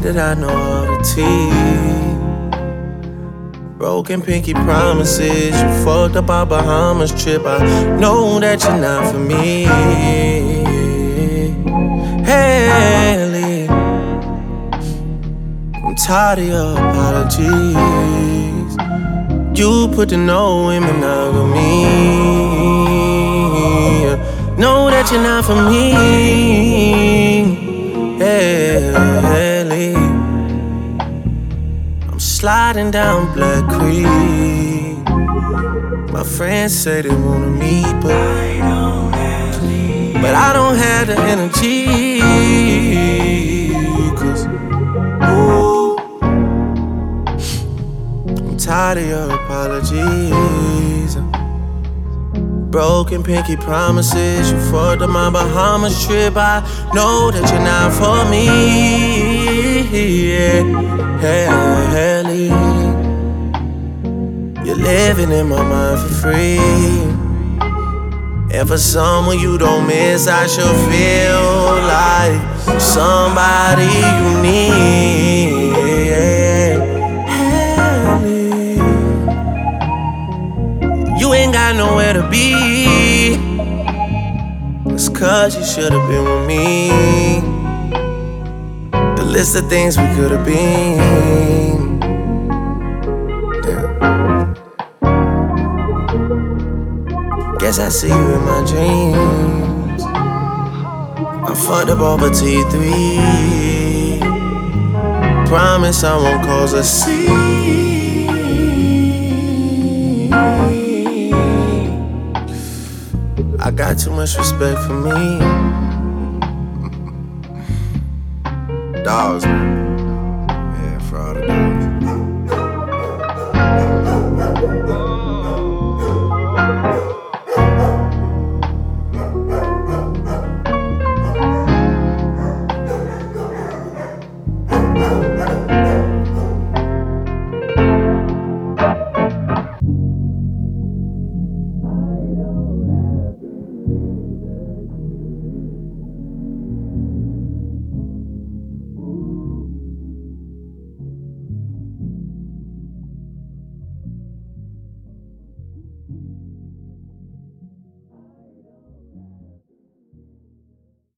that I know how to teach. Broken pinky promises. You fucked up our Bahamas trip. I know that you're not for me. Haley, I'm tired of your apologies. You put the no in monogamy. Know that you're not for me. Haley, I'm sliding down Black Creek. My friends say they wanna meet, but I don't have the energy. 'Cause ooh, I'm tired of your apologies. Broken pinky promises. You fucked up my Bahamas trip. I know that you're not for me. Haley, you're living in my mind for free. And for someone you don't miss, I should feel like somebody you need. Haley, you ain't got nowhere to be. It's 'cause you should've been with me. The list of things we could've been. Guess I see you in my dreams. I fucked up over T3. Promise I won't cause a scene. I got too much respect for me. Dogs, man.